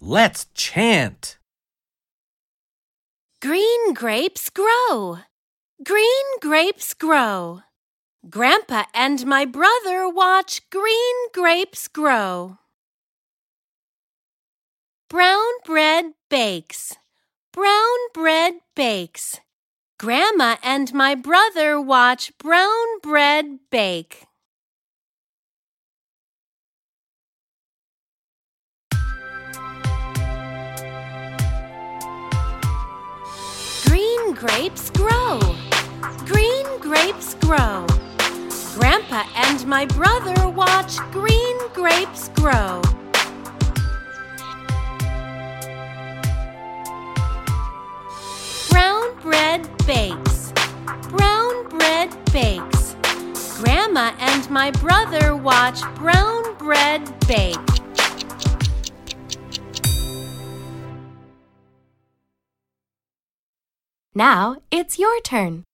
Let's chant. Green grapes grow. Green grapes grow. Grandpa and my brother watch green grapes grow. Brown bread bakes. Brown bread bakes. Grandma and my brother watch brown bread bake. Green grapes grow. Green grapes grow. Grandpa and my brother watch green grapes grow. Brown bread bakes. Brown bread bakes. Grandma and my brother watch brown bread bake. Now it's your turn.